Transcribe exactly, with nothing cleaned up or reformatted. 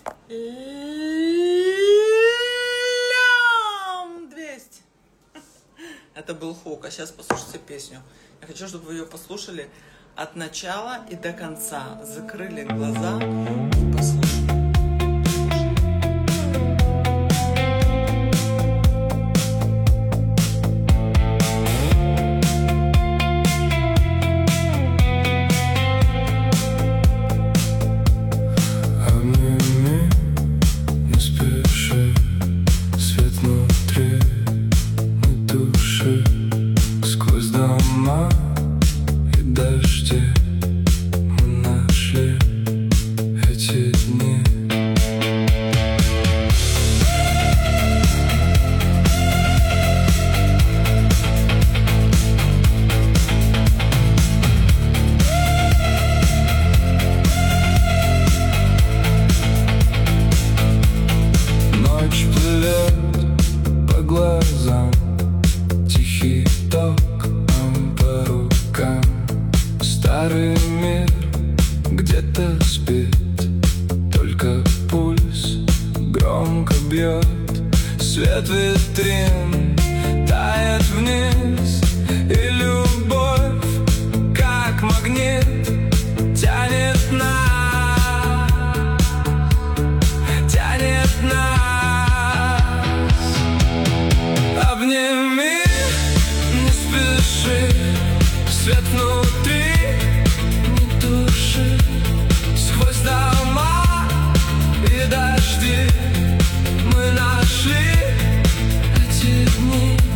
Лям двести. Это был хук, а сейчас послушайте песню. Я хочу, чтобы вы ее послушали от начала и до конца. Закрыли глаза и послушали. Старый мир где-то спит, только пульс громко бьет. Свет витрин тает вниз, и любовь, как магнит, тянет нас, тянет нас. Обними, не спеши, свет внутри. Сквозь дома и дожди мы нашли эти дни.